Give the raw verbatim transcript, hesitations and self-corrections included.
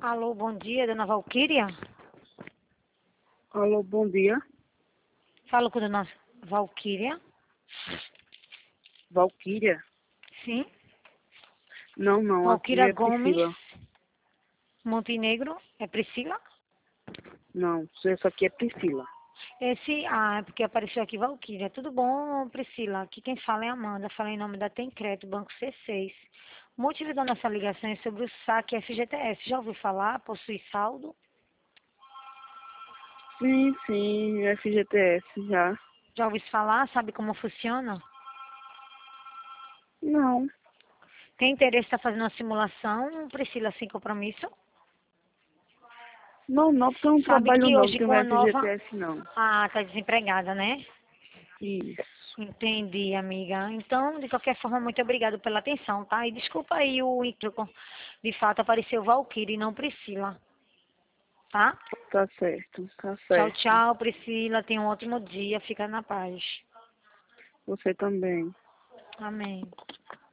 Alô, bom dia, dona Valquíria? Alô, bom dia. Falo com a dona Valquíria? Valquíria? Sim. Não, não, aqui Valquíria é Gomes Priscila. Montenegro? É Priscila? Não, essa aqui é Priscila. Esse, ah, é porque apareceu aqui Valquíria. Tudo bom, Priscila? Aqui quem fala é Amanda. Fala em nome da Tencredo, Banco C seis. O motivo da nossa ligação é sobre o saque F G T S. Já ouviu falar? Possui saldo? Sim, sim, F G T S já. Já ouviu falar? Sabe como funciona? Não, Tem interesse em estar fazendo uma simulação, Priscila, sem compromisso? não, não, porque eu não Sabe trabalho que não, não hoje tenho com a nova... F G T S não. Ah, tá desempregada, né? Isso. Entendi, amiga. Então, de qualquer forma, muito obrigada pela atenção, tá? E desculpa aí o equívoco. De fato, apareceu Valquíria e não Priscila, tá? Tá certo, tá Tchau, certo. tchau, Priscila. Tenha um ótimo dia. Fica na paz. Você também. Amém.